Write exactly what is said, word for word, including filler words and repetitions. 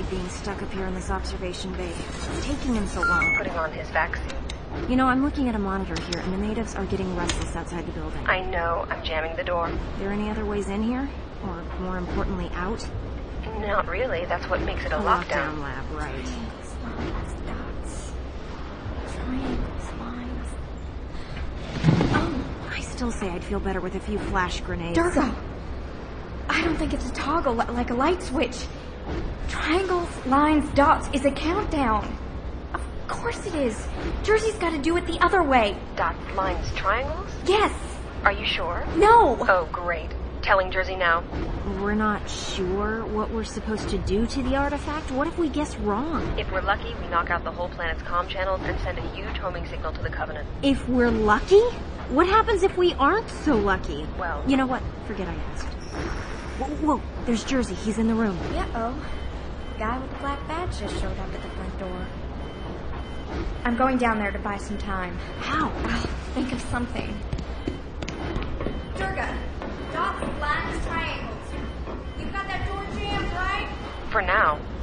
being stuck up here in this observation bay. What's taking him so long? Putting on his vaccine. You know, I'm looking at a monitor here, and the natives are getting restless outside the building. I know. I'm jamming the door. Are there any other ways in here? Or, more importantly, out? Not really. That's what makes it a, a lockdown. lockdown lab, right. Triangles, lines, dots. Triangles, lines. Oh, I still say I'd feel better with a few flash grenades. Durga! I don't think it's a toggle li- like a light switch. Triangles, lines, dots is a countdown. Of course it is. Jersey's got to do it the other way. Dots, lines, triangles? Yes. Are you sure? No. Oh, great. Telling Jersey now. We're not sure what we're supposed to do to the artifact. What if we guess wrong? If we're lucky, we knock out the whole planet's comm channels and send a huge homing signal to the Covenant. If we're lucky? What happens if we aren't so lucky? Well... You know what? Forget I asked. Whoa, whoa, there's Jersey. He's in the room. Uh-oh. Guy with the black badge just showed up at the front door. I'm going down there to buy some time. How? I'll think of something. Durga, dots, lines, triangles. You've got that door jammed, right? For now.